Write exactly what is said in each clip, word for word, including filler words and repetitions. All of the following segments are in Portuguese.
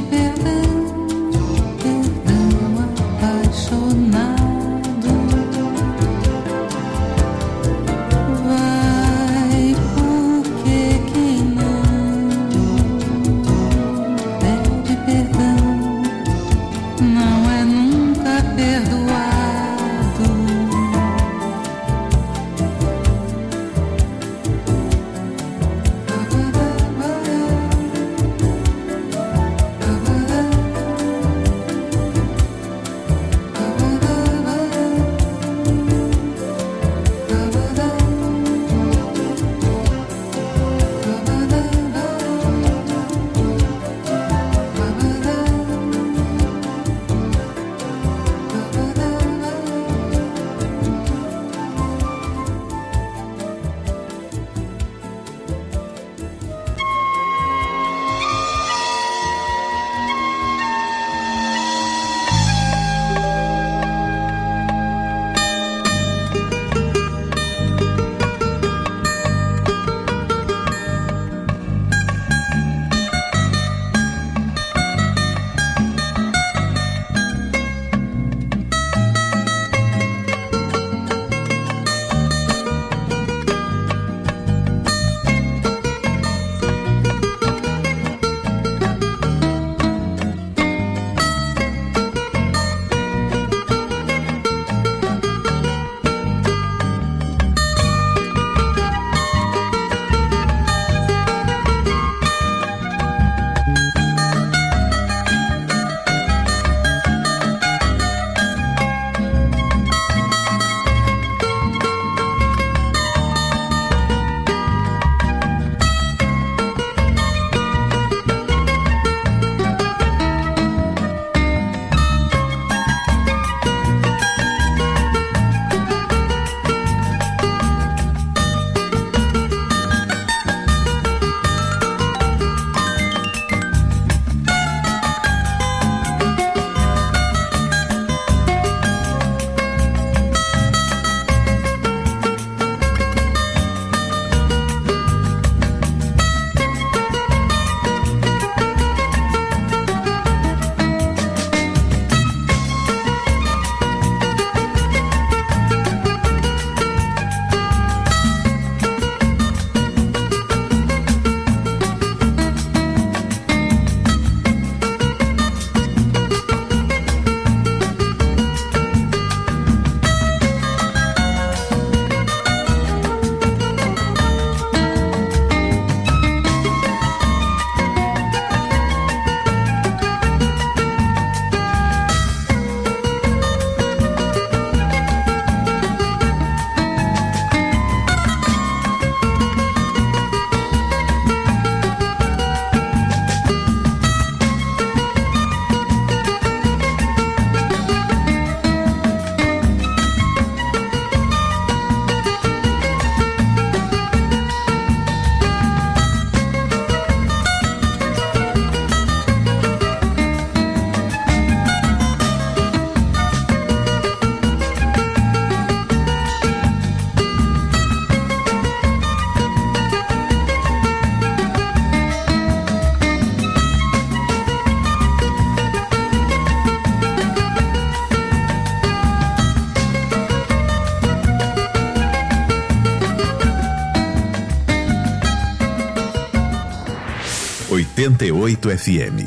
oitenta e oito F M.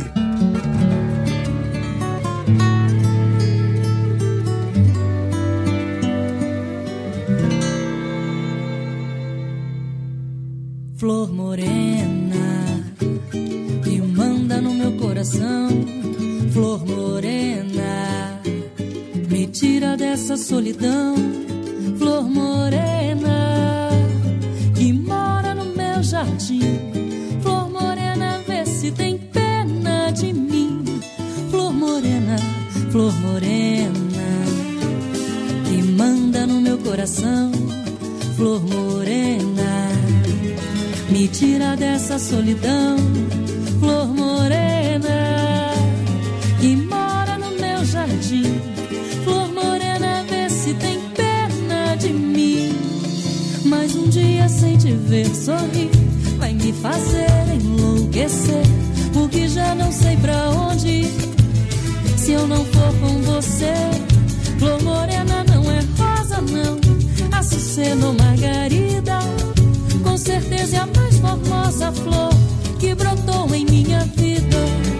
Flor morena que manda no meu coração, flor morena, me tira dessa solidão, flor morena que mora no meu jardim, flor morena, vê se tem pena de mim, flor morena, flor morena que manda no meu coração, flor morena, me tira dessa solidão, flor morena que mora no meu jardim, flor morena, vê se tem pena de mim. Mas um dia sem te ver sorrir vai me fazer enlouquecer, porque já não sei pra onde eu não for com você, flor morena não é rosa não, açucena ou margarida, com certeza é a mais formosa flor que brotou em minha vida.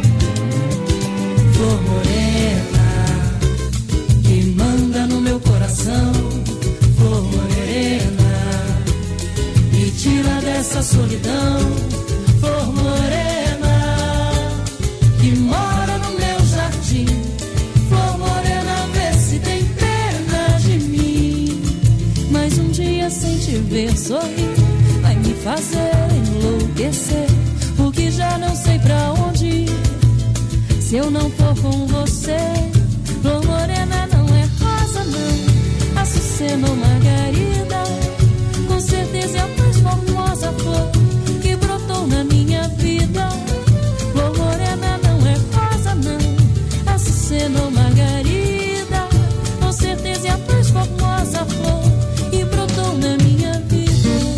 Flor morena que manda no meu coração, flor morena me tira dessa solidão, flor morena que mora no meu jardim, flor morena vê se tem pena de mim, mas um dia sem te ver sorrir vai me fazer enlouquecer, porque já não sei pra onde ir se eu não for com você. Flor morena não é rosa não, açucena ou margarida, com certeza é a mais formosa flor que brotou na minha vida. Flor morena não é rosa não, açucena ou margarida, com certeza é a mais formosa flor que brotou na minha vida.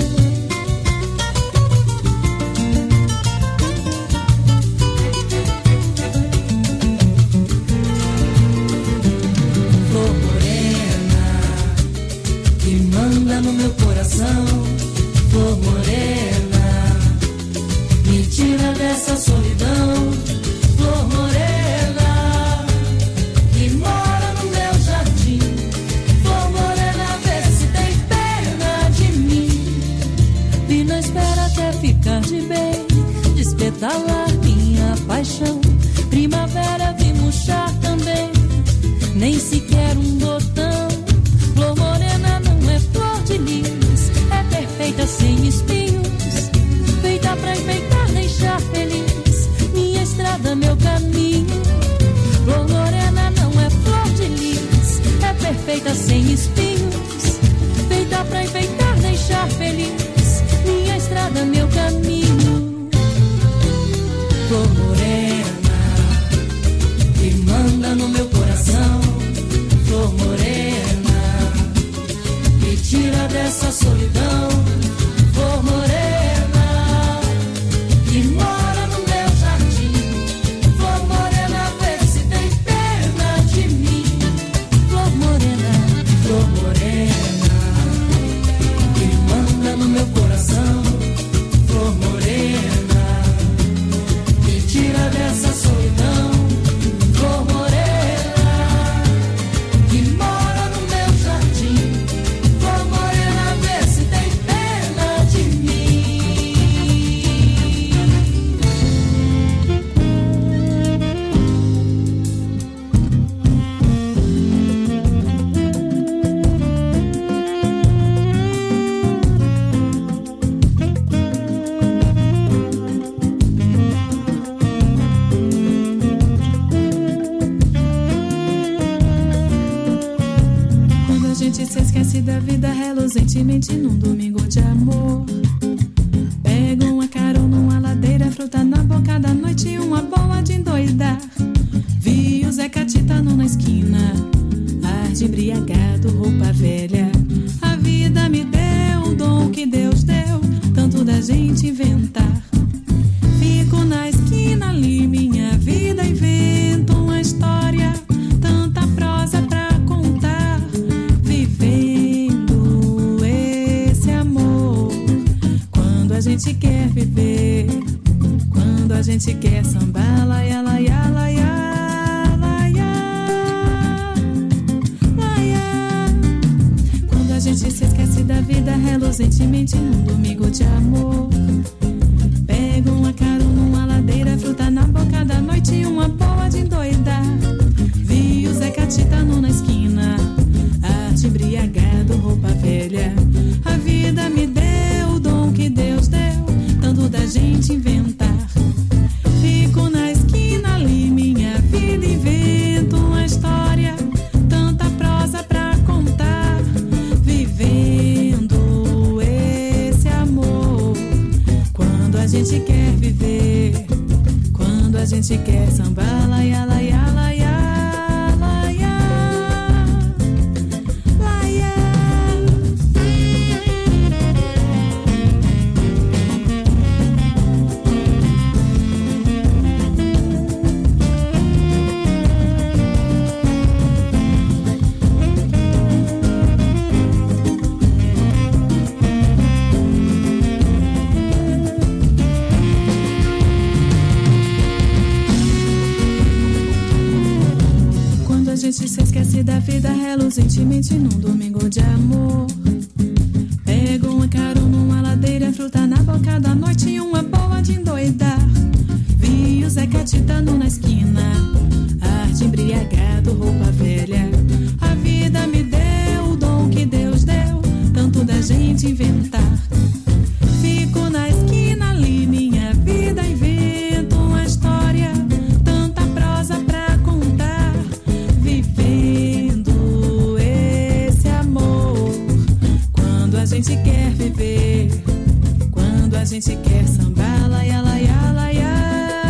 No meu coração, flor morena me tira dessa solidão, flor morena que mora no meu jardim, flor morena vê se tem pena de mim, e não espera até ficar de bem, despetalar minha paixão, primavera vi murchar também, nem sequer um botão. Flor morena não é flor de lis, é perfeita sem espinhos, feita pra enfeitar, deixar feliz minha estrada, meu caminho. Flor morena não é flor de lis, é perfeita sem espinhos, feita pra enfeitar, deixar feliz minha estrada, meu caminho. Flor morena que manda no meu coração, flor morena tira dessa solidão, flor morena que mora no meu jardim, flor morena vê se tem pena de mim, flor morena, flor morena que manda no meu coração, flor morena que tira dessa solidão, flor morena que mora no meu jardim, se esquece da vida reluzentemente num domingo de amor. Pega uma carona, uma ladeira, fruta na boca da noite, uma boa de endoidar. Vi o Zé Catitano na esquina, ar de embriagado, roupa velha. A vida me deu o dom que Deus deu, tanto da gente inventar. Fico na esquina ali, minha vida invento uma história, tanta prosa pra contar, vivendo esse amor. Quando a gente quer viver, quando a gente quer sambar, laia, laia, laia, laia, laia. Quando a gente se esquece da vida reluzentemente num domingo de amor. Pego uma carona, uma ladeira, fruta na boca da noite, uma boa de endoidar. Vi o Zé Catitano na esquina, arte embriagado, roupa velha. A vida me deu o dom que Deus deu, tanto da gente inventar. Fico na esquina ali, minha vida invento uma história, tanta prosa pra contar, vivendo esse amor. gente se esquece da vida reluzentemente num domingo de amor. Pego uma carona numa ladeira, fruta na boca da noite e uma boa de endoidar. Vi o Zé Catitano na esquina, arte embriagado, roupa velha. A vida me deu o dom que Deus deu, tanto da gente inventar. Fico na esquina ali, minha vida invento uma história, tanta prosa pra contar, vivendo esse amor. Quando a gente quer viver, quando a gente quer sambar, laia, laia, laia.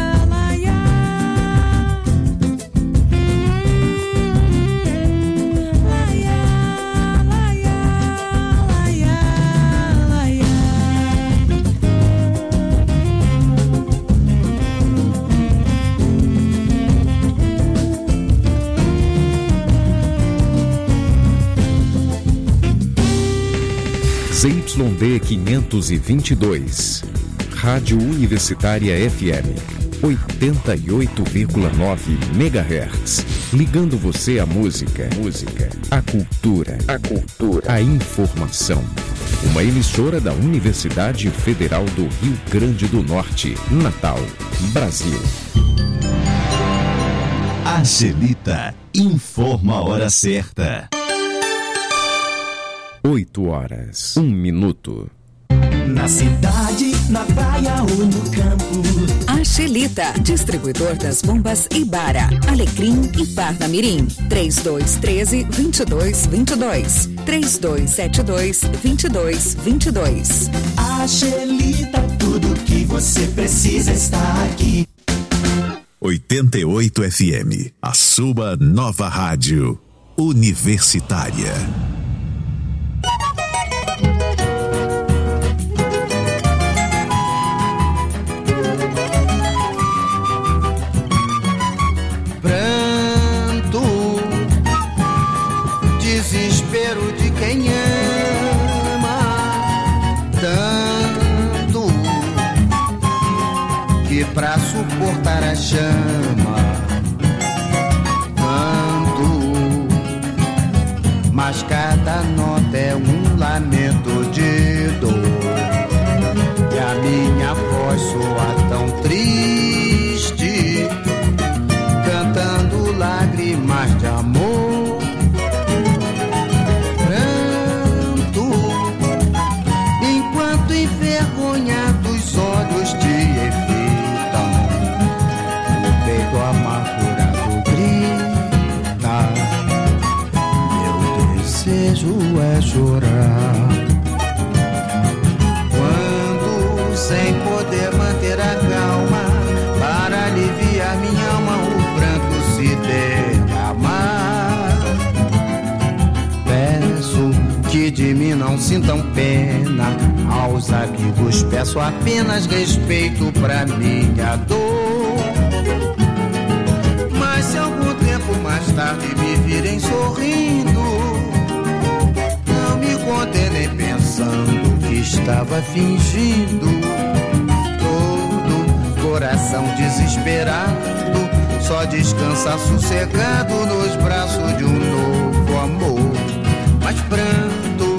Z Y D quinhentos e vinte e dois, Rádio Universitária F M, oitenta e oito vírgula nove megahertz, ligando você à música, música, à cultura, à cultura, à informação. Uma emissora da Universidade Federal do Rio Grande do Norte, Natal, Brasil. Angelita informa a hora certa. oito horas, um minuto. Na cidade, na praia ou no campo. Angelita, distribuidor das bombas Ibara, Alecrim e Parnamirim. trinta e dois, treze, vinte e dois, vinte e dois. trinta e dois, setenta e dois, vinte e dois, vinte e dois. Angelita, tudo que você precisa está aqui. oitenta e oito F M, a sua nova rádio universitária. Desespero de quem ama tanto que pra suportar a chama canto, mas cada nota é um lamento de dor e a minha voz soa tão triste, cantando lágrimas de amor. Envergonhados olhos te evitam, o peito amargurado grita, meu desejo é chorar. Quando, sem poder manter a calma, para aliviar minha alma o pranto se derramar, peço que de mim não sintam pena. Aos amigos peço apenas respeito pra minha dor. Mas se algum tempo mais tarde me virem sorrindo, não me condenem pensando que estava fingindo. Todo coração desesperado só descansa sossegado nos braços de um novo amor. Mas pranto,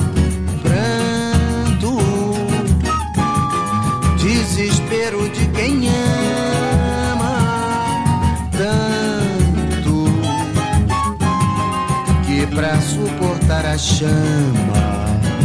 desespero de quem ama tanto que pra suportar a chama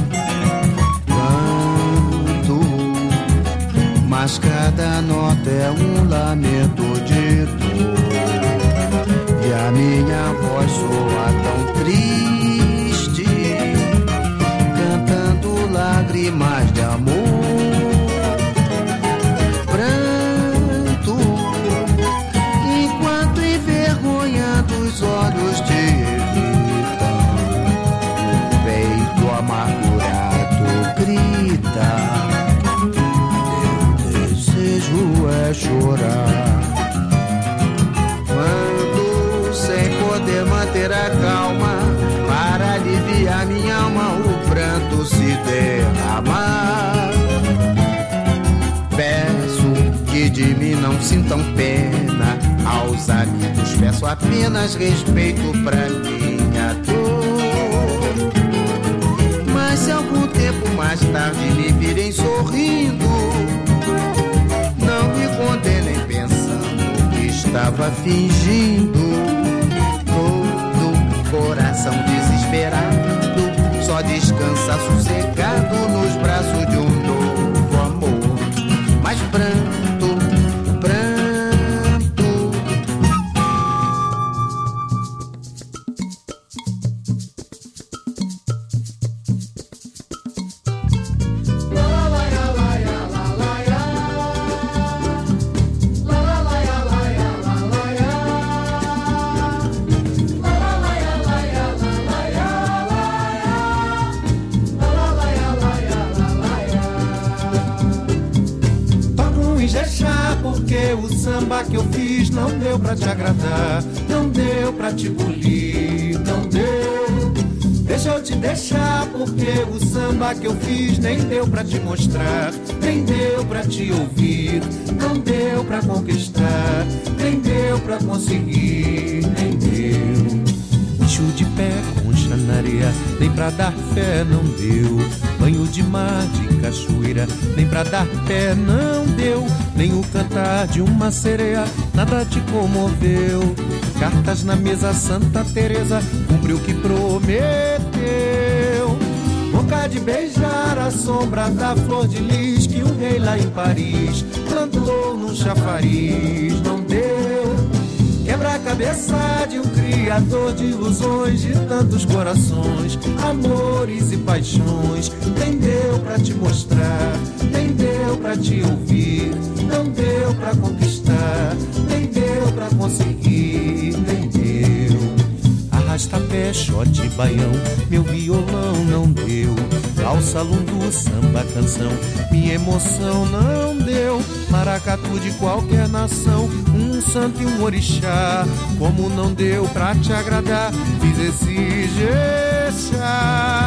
canto, mas cada nota é um lamento de dor e a minha voz soa tão triste, cantando lágrimas de amor. Os olhos te evitam, o peito amargurado grita, meu desejo é chorar. Quando, sem poder manter a calma, para aliviar minha alma o pranto se derramar, peço que de mim não sintam pena. Aos amigos peço apenas respeito pra minha dor. Mas se algum tempo mais tarde me virem sorrindo, não me condenem pensando que estava fingindo. Todo coração desesperado só descansa sossegado nos braços de um novo amor. Mas pranto, pranto. Porque o samba que eu fiz não deu pra te agradar, não deu pra te bulir, não deu. Deixa eu te deixar, porque o samba que eu fiz nem deu pra te mostrar, nem deu pra te ouvir, não deu pra conquistar, nem deu pra conseguir, nem deu. Bicho de pé, concha na areia, nem pra dar fé não deu. Banho de mar, de cachoeira, nem pra dar pé não deu. Nem o cantar de uma sereia, nada te comoveu. Cartas na mesa, Santa Teresa cumpriu o que prometeu. Boca de beijar a sombra da flor de lis que o rei lá em Paris plantou num chafariz, não deu. Quebra a cabeça de um criador de ilusões, de tantos corações, amores e paixões. Nem deu pra te mostrar, nem deu pra te ouvir, não deu pra conquistar, nem deu pra conseguir, nem deu. Arrasta-pé, shot, baião, meu violão não deu. Valsa, lundu, samba, canção, minha emoção não deu. Maracatu de qualquer nação, um santo e um orixá. Como não deu pra te agradar, fiz esse jexá.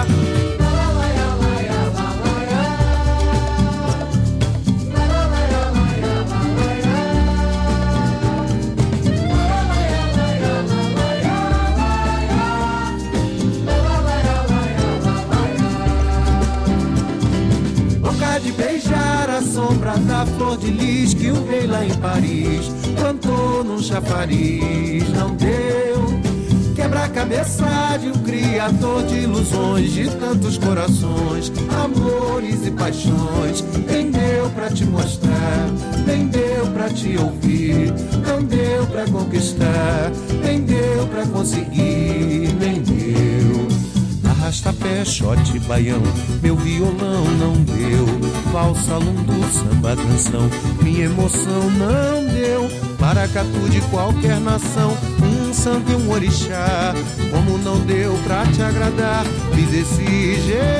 De beijar a sombra da flor de lis que o rei lá em Paris plantou num chafariz, não deu. Quebra a cabeça de um criador de ilusões, de tantos corações, amores e paixões. Nem deu pra te mostrar, nem deu pra te ouvir, não deu pra conquistar, nem deu pra conseguir, nem deu. Arrasta-pé, shot, baião, meu violão não deu. Valsa, lundu, samba, canção, minha emoção não deu. Maracatu de qualquer nação, um santo e um orixá. Como não deu pra te agradar, fiz esse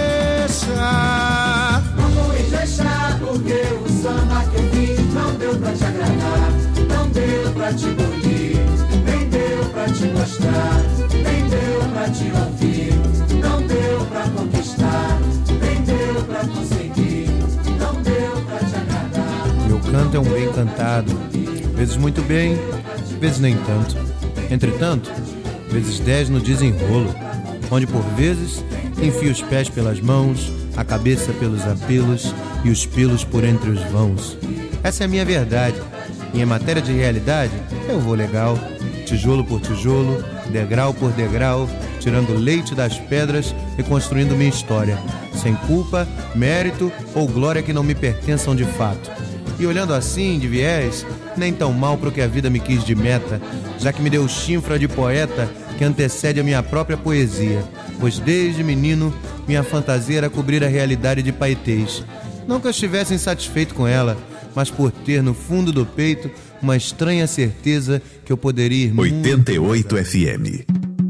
jexá. Não vou jexá, porque o samba que eu fiz não deu pra te agradar, não deu pra te bulir, nem deu pra te mostrar, nem deu pra te ouvir, não deu pra conquistar, nem deu pra conseguir, não deu pra te agradar. Meu canto é um bem cantado, vezes muito bem, vezes nem tanto. Entretanto, vezes dez no desenrolo, onde por vezes enfio os pés pelas mãos, a cabeça pelos apelos e os pelos por entre os vãos. Essa é a minha verdade, e em matéria de realidade, eu vou legal, tijolo por tijolo, degrau por degrau, tirando leite das pedras e construindo minha história, sem culpa, mérito ou glória que não me pertençam de fato. E olhando assim, de viés, nem tão mal pro que a vida me quis de meta, já que me deu chinfra de poeta que antecede a minha própria poesia, pois desde menino minha fantasia era cobrir a realidade de paetês. Não que eu estivesse insatisfeito com ela, mas por ter no fundo do peito uma estranha certeza que eu poderia ir muito... oitenta e oito F M.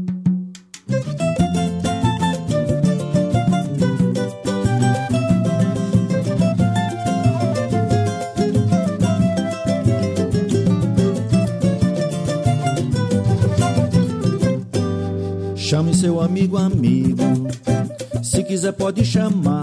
Chame seu amigo, amigo, se quiser pode chamar.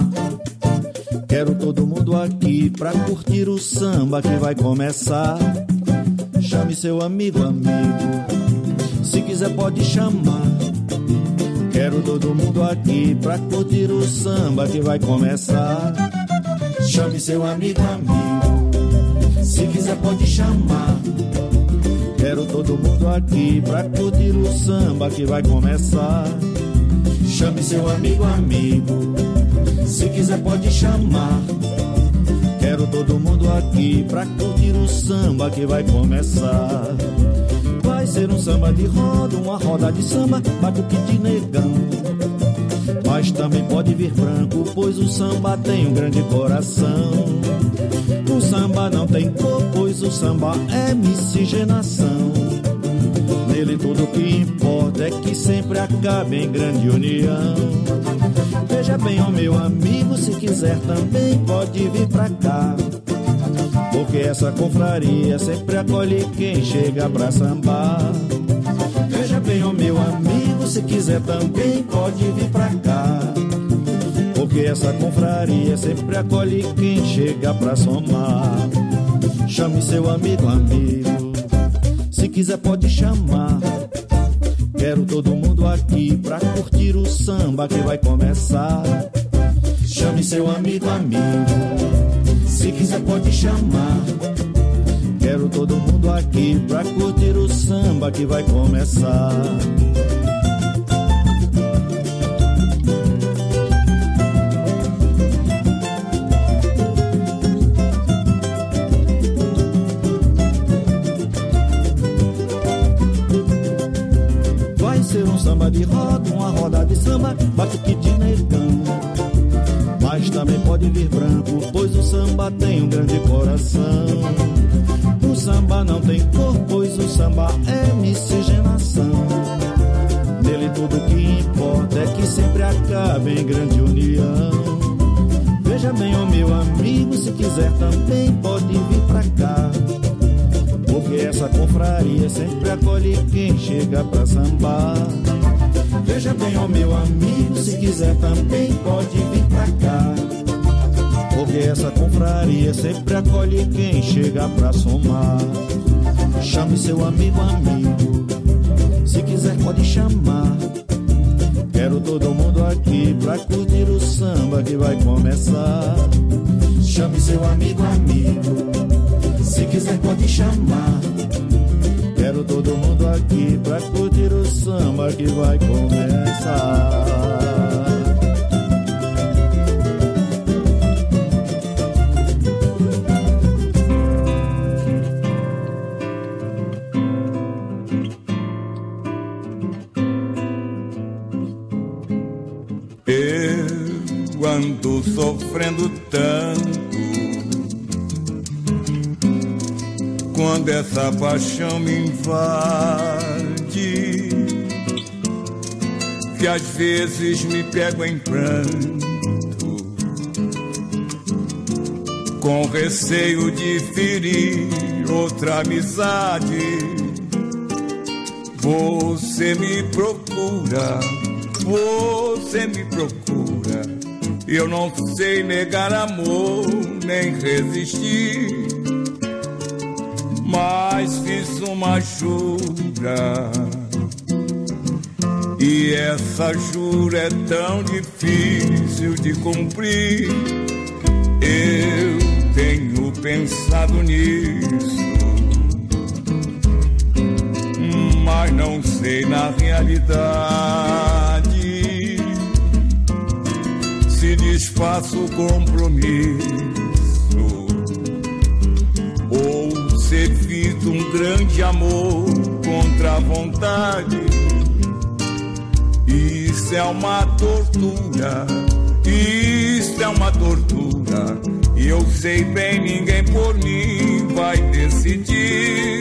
Quero todo mundo aqui pra curtir o samba que vai começar. Chame seu amigo, amigo. Se quiser pode chamar. Quero todo mundo aqui pra curtir o samba que vai começar. Chame seu amigo, amigo. Se quiser pode chamar. Quero todo mundo aqui pra curtir o samba que vai começar. Chame seu amigo, amigo. Se quiser pode chamar. Quero todo mundo aqui pra curtir o samba que vai começar. Vai ser um samba de roda, uma roda de samba, batuque de negão. Mas também pode vir branco, pois o samba tem um grande coração. O samba não tem cor, pois o samba é miscigenação. Nele tudo que importa é que sempre acabe em grande união. Veja bem, ó meu amigo, se quiser também pode vir pra cá, porque essa confraria sempre acolhe quem chega pra sambar. Veja bem, ó meu amigo, se quiser também pode vir pra cá, porque essa confraria sempre acolhe quem chega pra somar. Chame seu amigo, amigo. Se quiser pode chamar. Quero todo mundo aqui pra curtir o samba que vai começar. Chame seu amigo, amigo. Se quiser pode chamar. Quero todo mundo aqui pra curtir o samba que vai começar. Vai ser um samba de roda, uma roda de samba, batuque de negão. Mas também pode vir branco, pois o samba tem um grande coração. O samba não tem cor, pois o samba é miscigenação. Nele tudo que importa é que sempre acabe em grande união. Veja bem, ó meu amigo, se quiser também pode vir pra cá, porque essa confraria sempre acolhe quem chega pra sambar. Veja bem, ó meu amigo, se quiser também pode vir pra cá, porque essa confraria sempre acolhe quem chega pra somar. Chame seu amigo, amigo. Se quiser pode chamar. Quero todo mundo aqui pra curtir o samba que vai começar. Chame seu amigo, amigo. Se quiser pode chamar. Quero todo mundo aqui pra curtir o samba que vai começar. Eu ando sofrendo tanto quando essa paixão me invade, que às vezes me pego em pranto, com receio de ferir outra amizade. Você me procura, você me procura, eu não sei negar amor nem resistir, mas fiz uma jura, e essa jura é tão difícil de cumprir. Eu tenho pensado nisso, mas não sei na realidade se desfaço o compromisso ou se fiz um grande amor contra a vontade. Isso é uma tortura, isso é uma tortura, e eu sei bem, ninguém por mim vai decidir.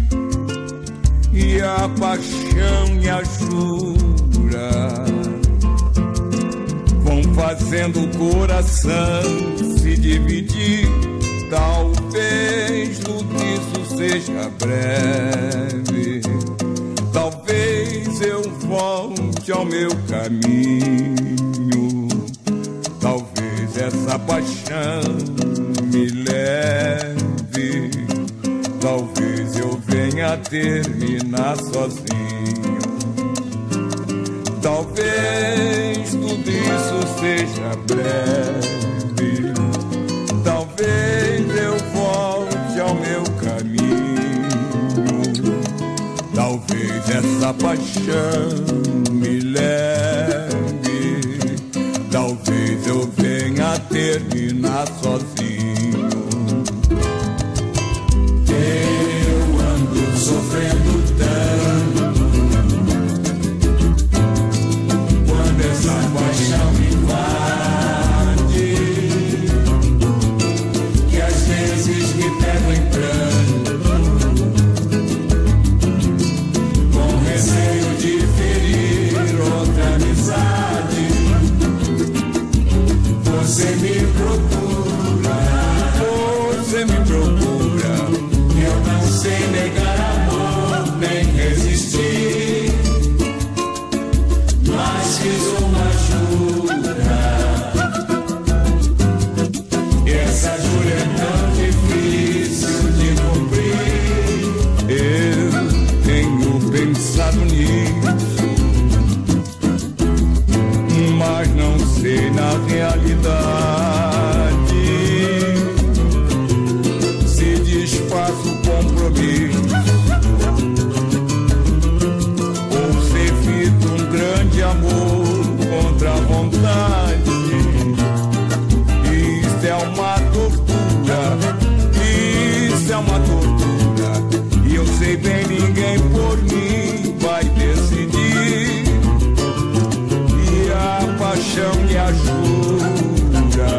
E a paixão e a jura vão fazendo o coração se dividir. Talvez tudo isso seja breve, talvez eu volte ao meu caminho, talvez essa paixão me leve, talvez eu venha venha terminar sozinho. Talvez tudo isso seja breve, talvez eu volte ao meu caminho, talvez essa paixão me leve, talvez eu venha terminar sozinho. Eu ando sofrendo tanto quando essa paixão me invade, que às vezes me pego em pranto, com receio de ferir outra amizade. Você me procura, você me procura, eu não sei negar amor, nem resistir, mas fiz uma jura, e essa jura é tão difícil de cumprir. Eu tenho pensado nisso, mas não sei na realidade se desfaço o compromisso ou se evito um grande amor contra a vontade. Isso é uma tortura, isso é uma tortura, e eu sei bem, ninguém por mim vai decidir. E a paixão me ajuda,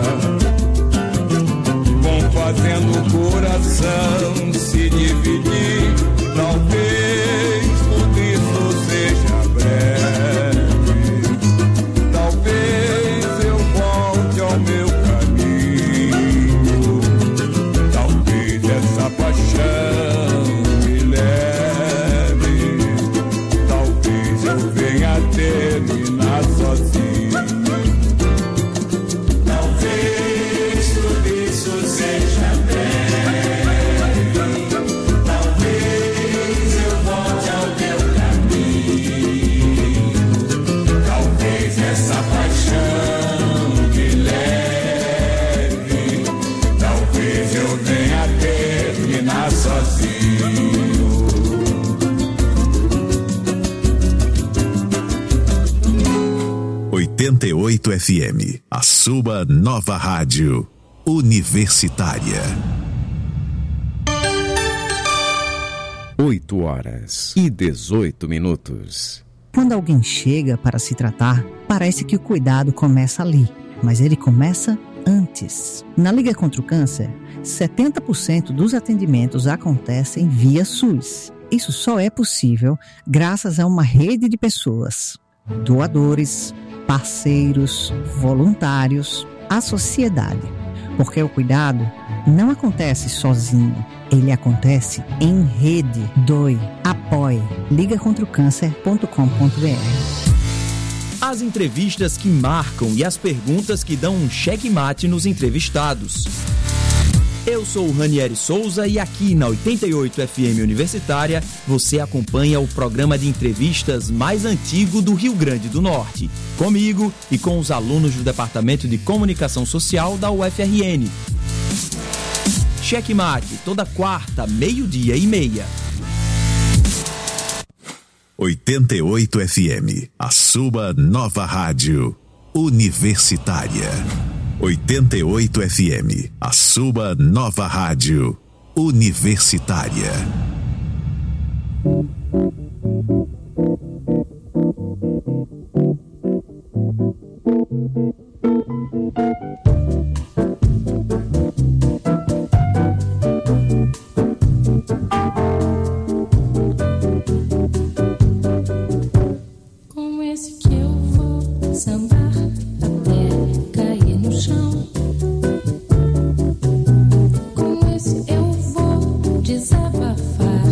vão fazendo o coração se dividir. Talvez tudo isso seja breve, talvez eu volte ao meu caminho, talvez essa paixão me leve, talvez eu venha terminar sozinho. Talvez tudo isso seja breve, talvez eu volte ao meu caminho, talvez essa paixão me leve, talvez eu venha terminar sozinho. oitenta e oito F M, a sua nova rádio universitária. oito horas e dezoito minutos. Quando alguém chega para se tratar, parece que o cuidado começa ali, mas ele começa antes. Na Liga contra o Câncer, setenta por cento dos atendimentos acontecem via SUS. Isso só é possível graças a uma rede de pessoas, doadores, parceiros, voluntários, a sociedade. Porque o cuidado não acontece sozinho, ele acontece em rede. Doe, apoie, liga contra o câncer ponto com ponto b r. As entrevistas que marcam e as perguntas que dão um checkmate nos entrevistados. Eu sou o Ranieri Souza e aqui na oitenta e oito F M Universitária você acompanha o programa de entrevistas mais antigo do Rio Grande do Norte, comigo e com os alunos do Departamento de Comunicação Social da U F R N. Checkmate, toda quarta, meio-dia e meia. oitenta e oito F M, a sua nova rádio universitária. oitenta e oito F M, a sua nova rádio universitária. Com esse que eu vou sambar até cair no chão. Com esse eu vou desabafar.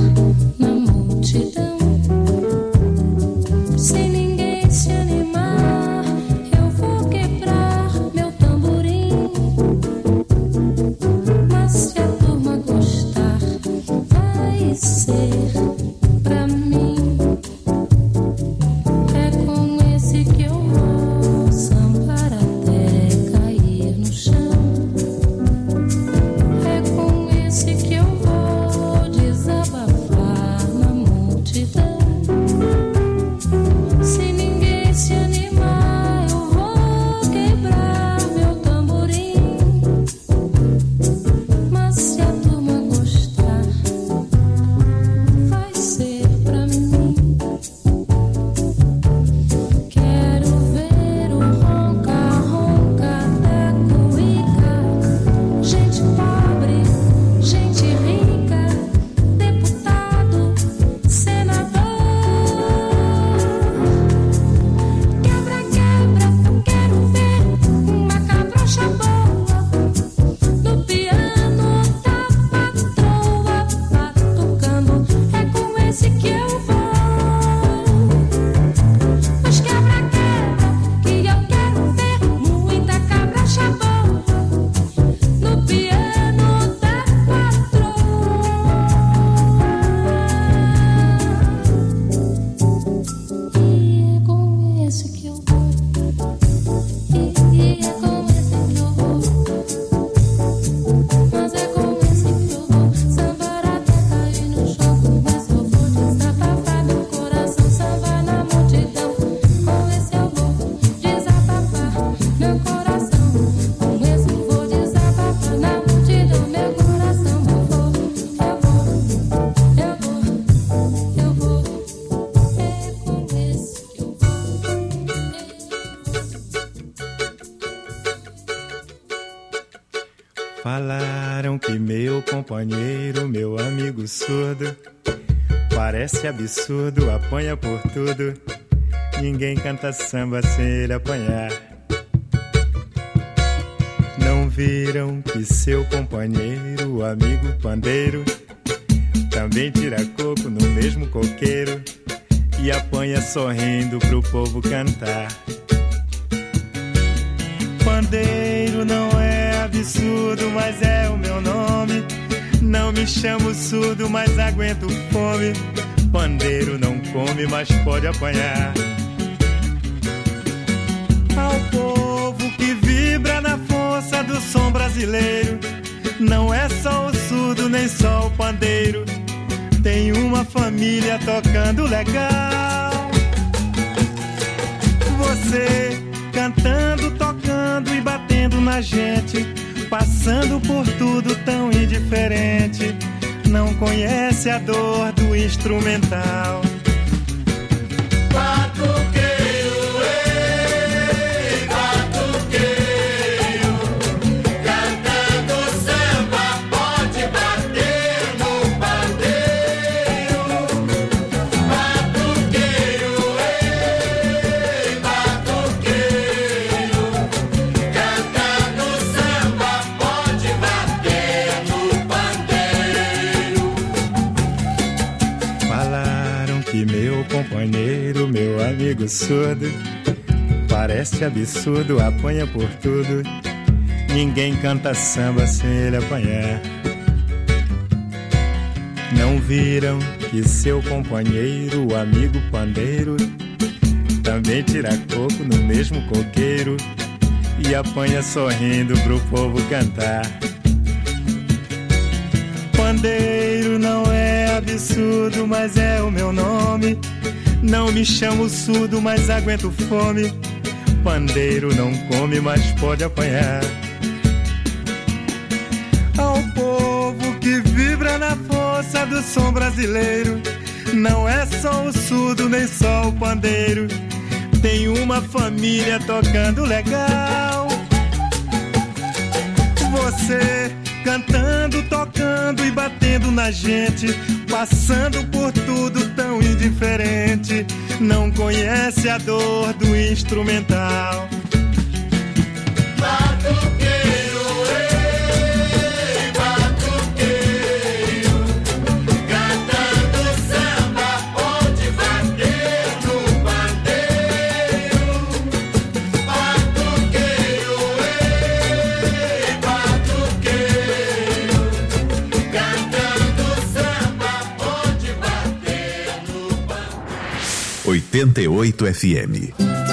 que meu companheiro, meu amigo surdo, parece absurdo, apanha por tudo. Ninguém canta samba sem ele apanhar. Não viram que seu companheiro, amigo pandeiro, também tira coco no mesmo coqueiro e apanha sorrindo pro povo cantar. Pandeiro não é absurdo, mas é o meu nome. Não me chamo surdo, mas aguento fome. Pandeiro não come, mas pode apanhar. Ao povo que vibra na força do som brasileiro, não é só o surdo, nem só o pandeiro. Tem uma família tocando legal. Você cantando, tocando e batendo na gente, passando por tudo tão indiferente. Não conhece a dor do instrumental. Companheiro, meu amigo surdo, parece absurdo, apanha por tudo. Ninguém canta samba sem ele apanhar. Não viram que seu companheiro, amigo pandeiro, também tira coco no mesmo coqueiro e apanha sorrindo pro povo cantar. Pandeiro não é absurdo, mas é o meu nome. Não me chamo surdo, mas aguento fome. Pandeiro não come, mas pode apanhar. Ao povo que vibra na força do som brasileiro, não é só o surdo, nem só o pandeiro. Tem uma família tocando legal. Você cantando, tocando e batendo na gente, passando por tudo tão indiferente. Não conhece a dor do instrumental. Batuqueiro, ei, batuqueiro, cantando samba, pode bater no pandeiro. Batuqueiro, ei, batuqueiro, cantando samba, pode bater no pandeiro. oitenta e oito F M.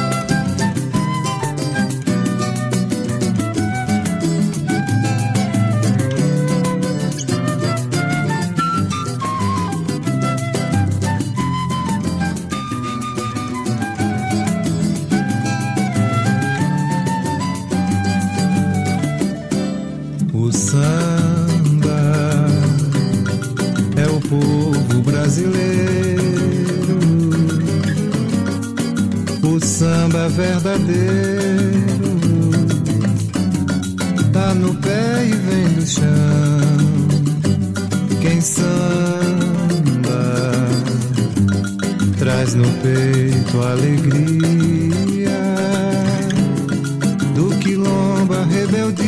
O samba é o povo brasileiro. O samba verdadeiro tá no pé e vem do chão. Quem samba traz no peito a alegria do quilombo, a rebeldia.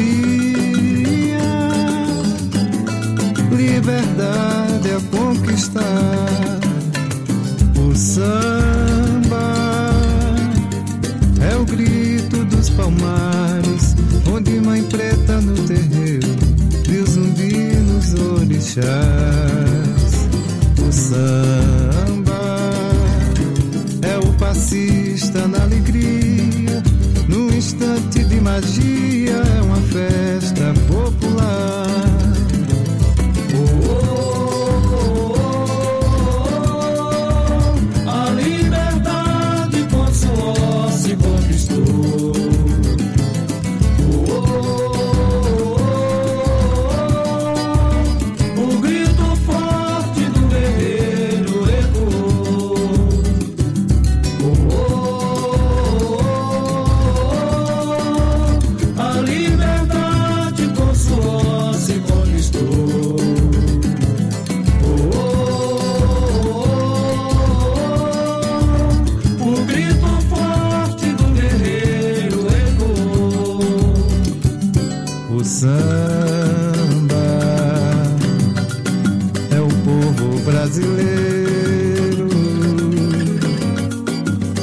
Liberdade a conquistar. O samba é o grito dos palmares, onde mãe preta no terreiro viu zumbi nos orixás. O samba é o passista na alegria, num instante de magia, é uma festa popular. Oh, oh, oh, oh, oh, a liberdade com suor se conquistou. Oh, oh, oh, oh, o grito forte do guerreiro ecoou. Oh, oh, oh, oh, a liberdade com suor se conquistou.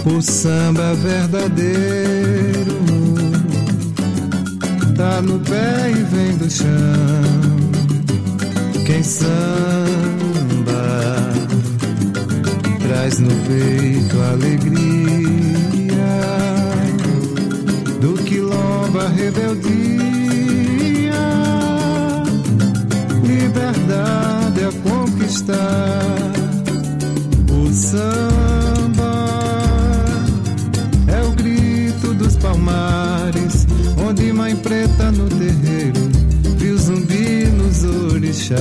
O samba verdadeiro tá no pé e vem do chão. Quem samba traz no peito a alegria do quilombo, a rebeldia. Liberdade a conquistar. O samba é o grito dos palmares, onde mãe preta no terreiro viu zumbi nos orixás.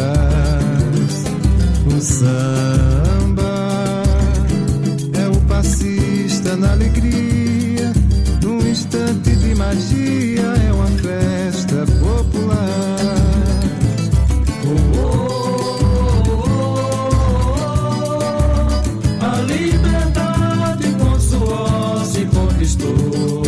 O samba é o passista na alegria, num instante de magia é uma festa popular. Oh, oh, oh, oh, oh. A liberdade com suor se conquistou.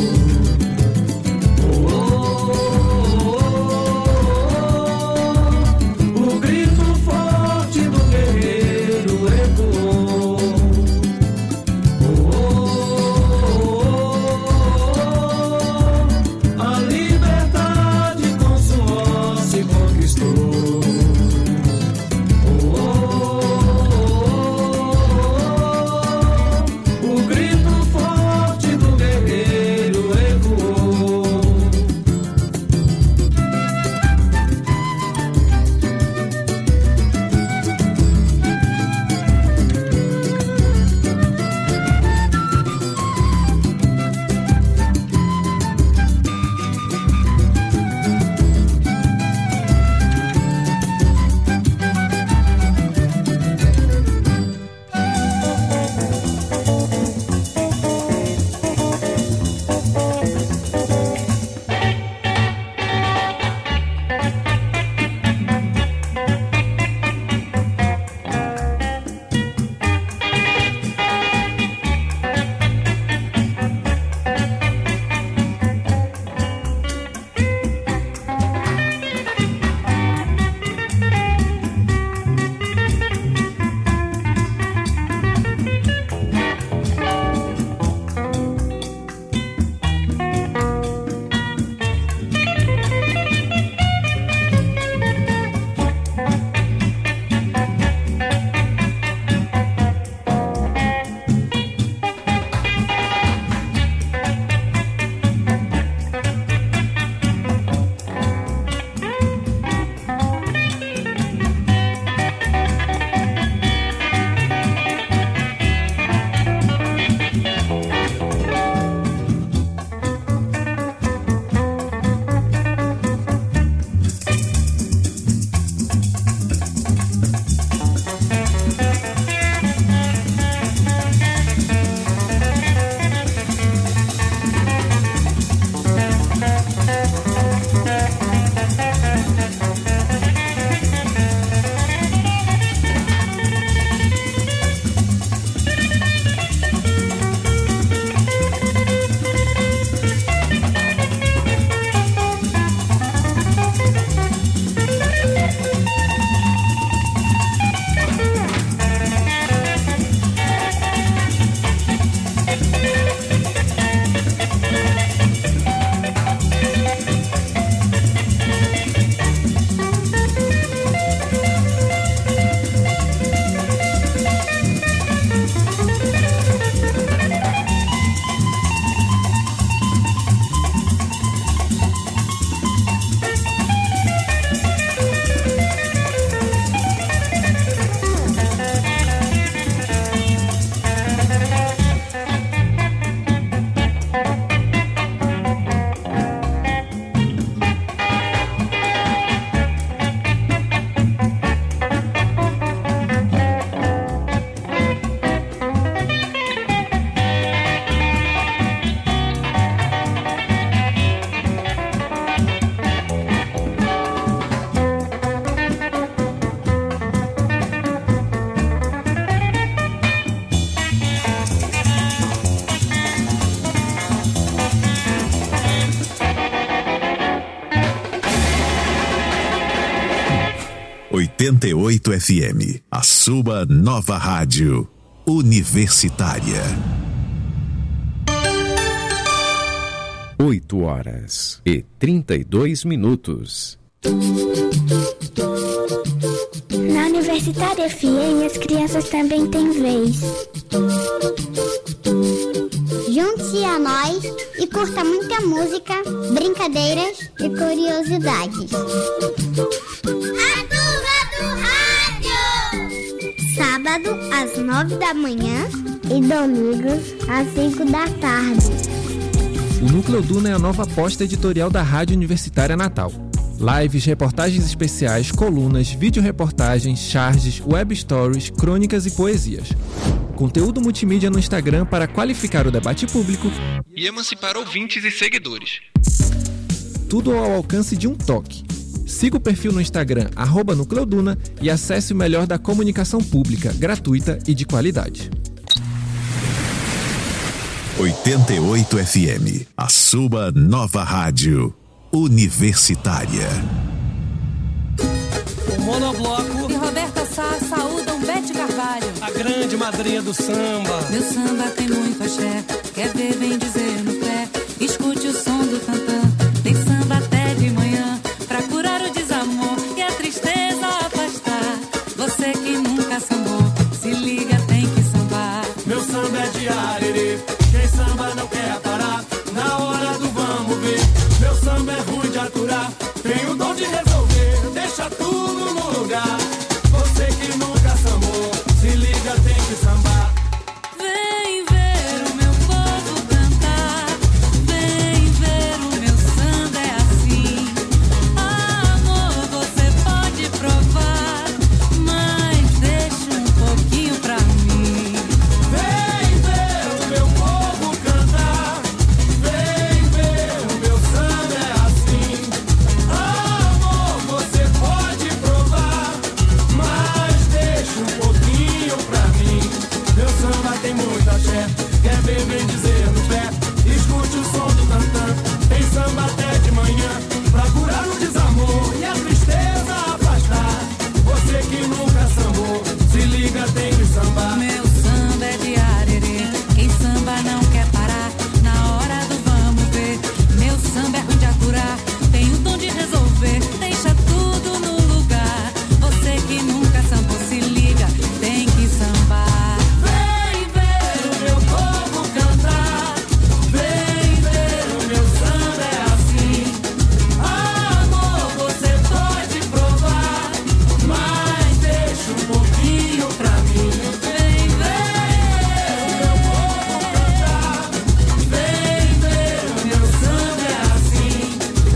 oitenta e oito F M, a sua nova rádio universitária. oito horas e trinta e dois minutos. Na Universitária F M, as crianças também têm vez. Junte-se a nós e curta muita música, brincadeiras e curiosidades. A Turma do Rádio! Sábado, às nove da manhã e domingo, às cinco da tarde. O Núcleo Duna é a nova aposta editorial da Rádio Universitária Natal. Lives, reportagens especiais, colunas, vídeo-reportagens, charges, web stories, crônicas e poesias. Conteúdo multimídia no Instagram para qualificar o debate público e emancipar ouvintes e seguidores. Tudo ao alcance de um toque. Siga o perfil no Instagram, arroba Nucleoduna, e acesse o melhor da comunicação pública, gratuita e de qualidade. oitenta e oito F M, a sua nova rádio universitária. O Monobloco e Roberta Sá saúdam Bete Carvalho, a grande madrinha do samba. Meu samba tem muito axé, quer ver, vem dizer no pé. Escute o som do tantã, tem samba até de manhã, pra curar o desamor e a tristeza afastar. Você que nunca sambou, se liga, tem que sambar. Meu samba é de arerê, quem samba não quer parar, na hora do vamos ver. Meu samba é ruim de aturar, tem o dom de resolver, deixa tudo no lugar. Você que nunca sambou, se liga, tem que sambar. Vem ver o meu povo cantar, vem ver o meu samba é assim. Amor, você pode provar, mas deixa um pouquinho pra mim. Vem ver o meu povo cantar, vem ver o meu samba é assim. Amor, você pode provar, mas deixa um pouquinho pra mim. Meu samba tem muito axé, quer ver, vem dizer no pé. Escute o som do tantã, tem samba até de manhã, pra curar o desamor e a tristeza afastar. Você que nunca sambou, se liga, tem que sambar. Meu samba é de arerê, quem samba não quer parar, na hora do vamos ver. Meu samba é ruim de aturar, tem o dom de resolver, deixa tudo no lugar. Você que nunca sambou, se liga, tem que sambar. Vem ver o meu povo cantar, vem ver o meu samba é assim. Amor, você pode provar, mas deixa um pouquinho pra mim. Vem ver o meu povo cantar, vem ver o meu samba é assim.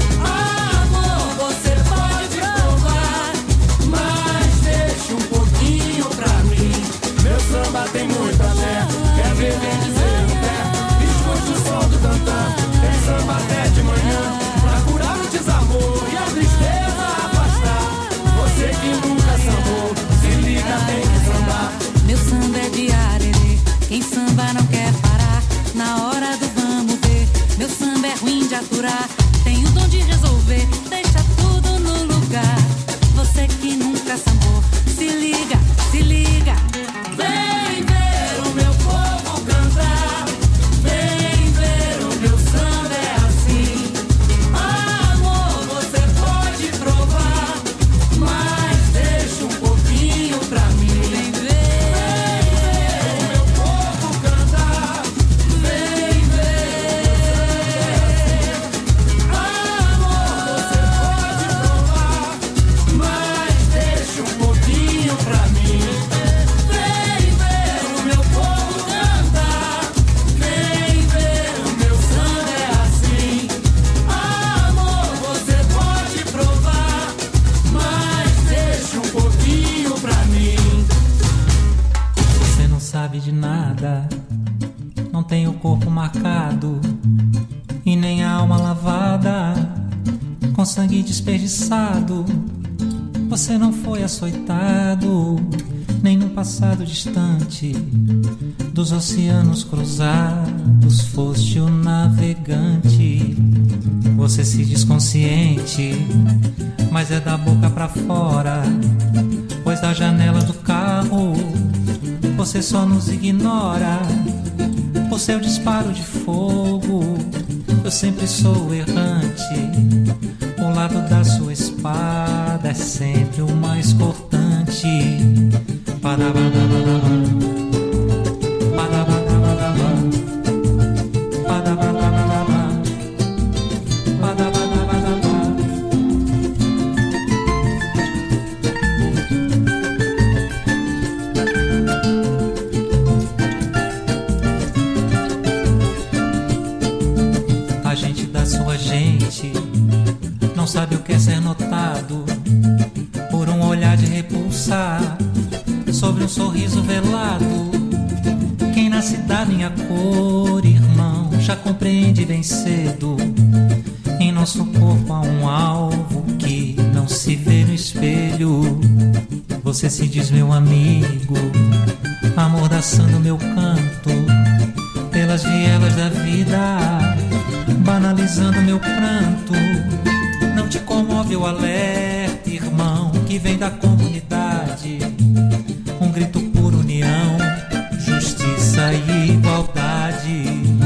Amor, você pode provar, mas deixa um pouquinho pra mim. Meu samba tem muita fé, quer ver, vem dizer no pé. Escute o som do tantã, tem samba até de manhã, pra curar o desamor e a tristeza afastar. Você que nunca sambou, se liga, tem que sambar. Meu samba é de arerê, quem samba não quer parar, na hora do vamos ver. Meu samba é ruim de aturar, tem o dom de resolver, deixa tudo no lugar. Você que nunca sambou, se liga, se liga. Vem ver o meu povo cantar, vem ver o meu samba é assim. Amor, você pode provar, mas deixa um pouquinho pra mim. Vem ver o meu povo cantar, vem ver. Amor, você pode provar, mas deixa um pouquinho pra mim. Vem ver o meu povo cantar, vem ver o meu samba é assim. Amor, você pode provar, mas deixa um pouquinho pra mim. Você não sabe de nada, não tem o corpo marcado e nem a alma lavada, com sangue desperdiçado. Você não foi açoitado, nem num passado distante dos oceanos cruzados, foste o navegante. Você se diz consciente, mas é da boca pra fora, pois da janela do carro você só nos ignora. Por seu disparo de fogo, eu sempre sou errante. O lado da sua espada é sempre o mais cortante. Padabadabadabá. Sabe o que é ser notado por um olhar de repulsa sobre um sorriso velado. Quem nasce da minha cor, irmão, já compreende bem cedo. Em nosso corpo há um alvo que não se vê no espelho. Você se diz meu amigo, amordaçando meu canto pelas vielas da vida, banalizando meu pranto. Não te comove o alerta, irmão, que vem da comunidade. Um grito por união, justiça e igualdade.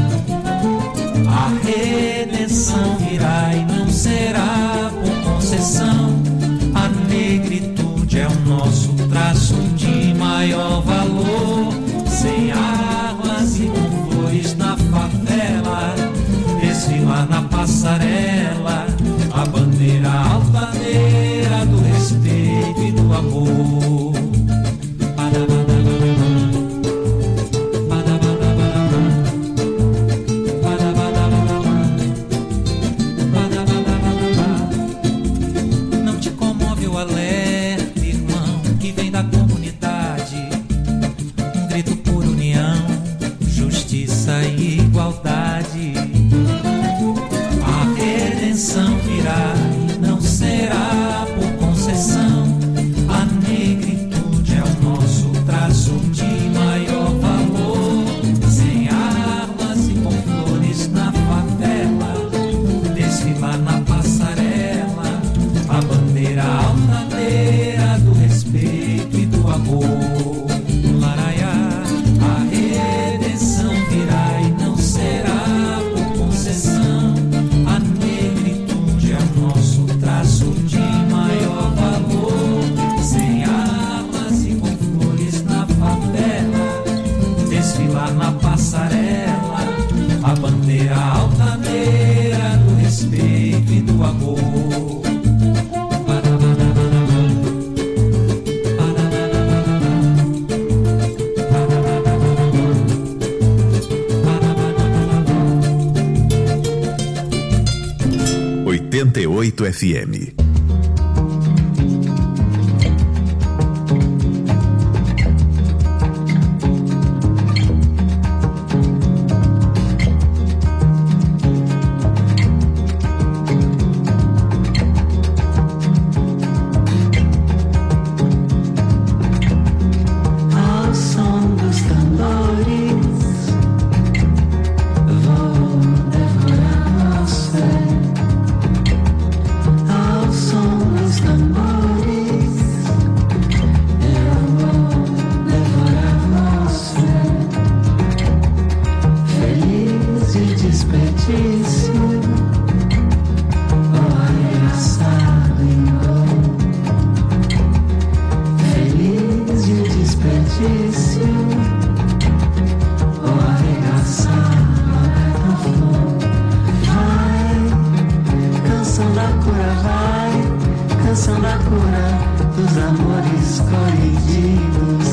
A redenção virá e não será por concessão. A negritude é o nosso traço de maior valor. Sem armas e com flores na favela, desfilar na passarela, a bandeira altaneira do respeito e do amor. Não te comove o alerta, irmão, que vem da comunidade. Um grito por união, justiça e igualdade. A redenção virá e não será por concessão. A negritude é o nosso traço de maior valor. Sem armas e com flores na favela, desfilar na passarela, a bandeira altaneira do respeito e do amor. Laraiá, a redenção virá e não será por concessão. A negritude é o nosso traço de maior valor. Sem armas e com flores na favela, desfilar na passarela, a bandeira altaneira do respeito e do amor. oitenta e oito F M. Ao som dos tambores, vou devorar você. Ao som dos tambores, eu vou devorar você. Feliz de desperdício, ou arregaçado em dor. Feliz de desperdício, ou arregaçado na flor. Vai, canção da cura, vai, canção da cura dos amores corrigidos,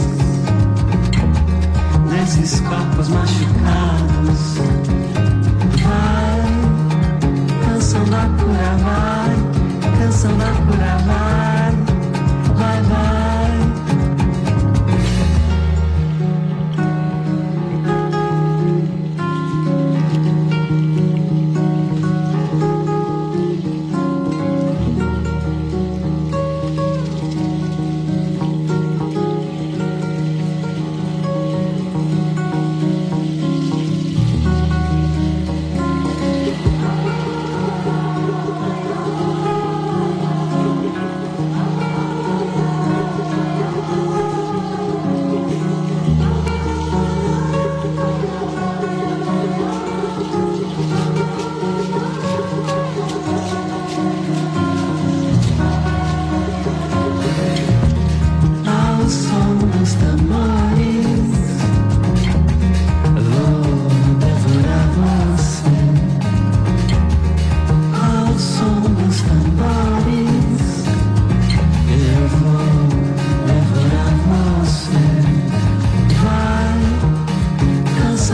desses corpos machucados. Vai, canção da cura, vai, canção da cura, vai, vai, vai.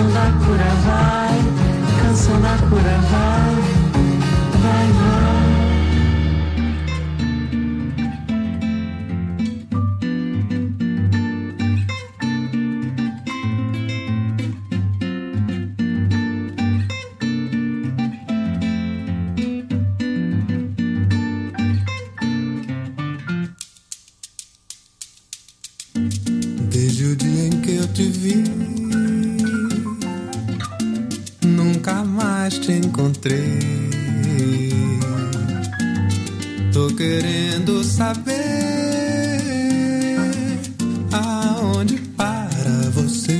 canção da cura vai, canção da cura vai, vai, vai. Desde o dia em que eu te vi, nunca mais te encontrei. Tô querendo saber aonde para você.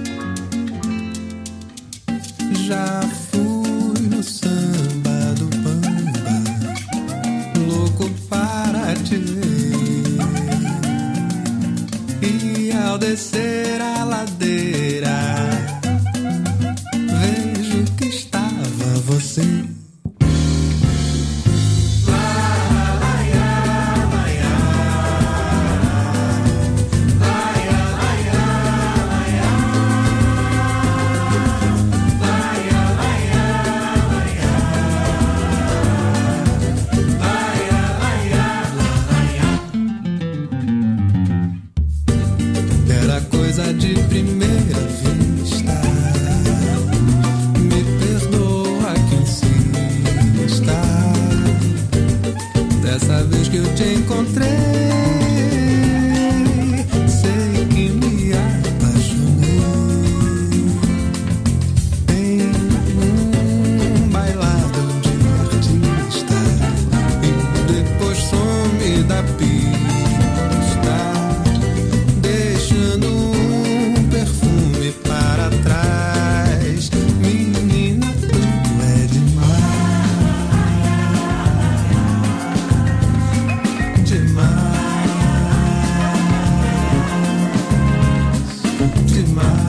Já fui no samba do Bamba, louco para te ver. E ao descer a ladeira, vejo que estava você. Era coisa de primeira vista. Me perdoa que insista. Dessa vez que eu te encontrei, sei que me apaixonei. Tem um bailado de artista e depois some da pista, deixando um perfume para trás. Menina, tu é demais, demais, demais.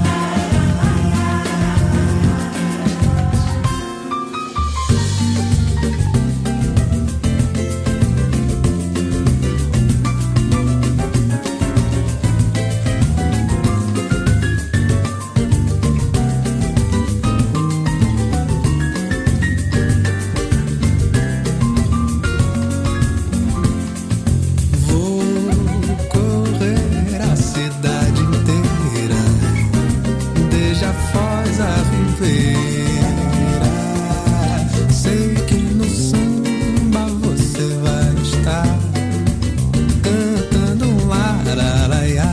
Vou correr a cidade inteira, desde a Foz à Ribeira. Sei que no samba você vai estar cantando um lararaiá.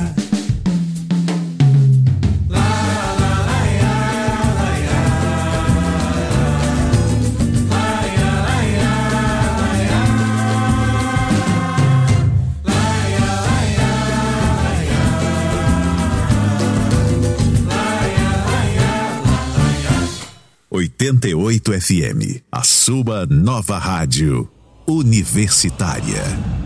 oitenta e oito F M, a sua nova rádio universitária.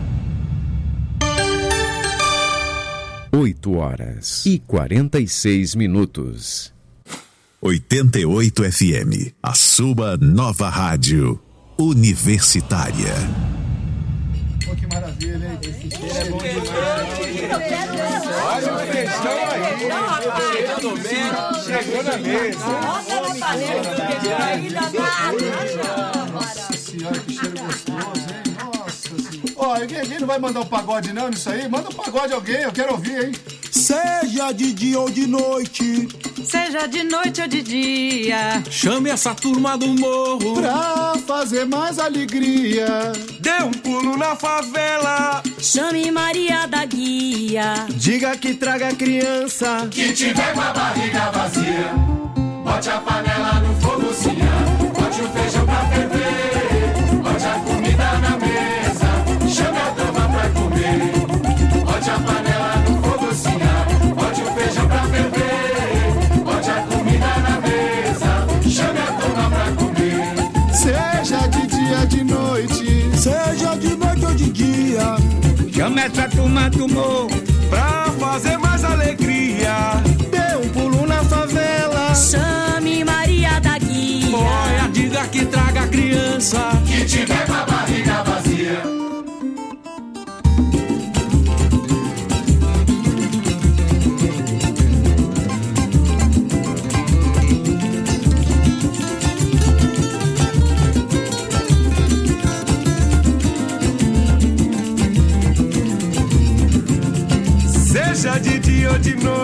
oito horas e quarenta e seis minutos. oitenta e oito F M, a sua nova rádio universitária. Pô, que maravilha, hein? Esse cheiro é bom demais. Olha o feijão aí. Chegando bem, chegou na mesa. Nossa, na panela, que aí, danado. Nossa senhora, que cheiro gostoso, hein? Nossa senhora. Ó, alguém não vai mandar um pagode não nisso aí? Manda um pagode alguém, eu quero ouvir, hein? Seja de dia ou de noite, Seja de noite ou de dia, chame essa turma do morro Pra fazer mais alegria. Dê um pulo na favela, chame Maria da Guia. Diga que traga a criança Que tiver com a barriga vazia, bote a panela no fogo ciar, bote o feijão pra ferver, bote a comida na mesa, chame a dama pra comer. Bote a panela no fogo ciar, bote o feijão pra ferver, bote a comida na mesa, chame a dama pra comer. Seja de dia, de noite, seja de noite ou de dia, chame essa turma do morro pra fazer mais alegria. Dê um pulo na favela, chame Maria da Guia. Olha, diga que traga a criança Que tiver com a barriga vazia.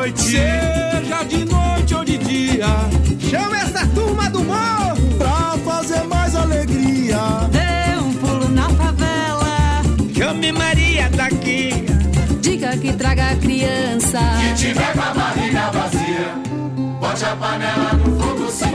noite, seja de noite ou de dia. Chama essa turma do morro pra fazer mais alegria. Dê um pulo na favela, chame Maria daqui. Diga que traga a criança. Que tiver com a barriga vazia, bote a panela no fogo,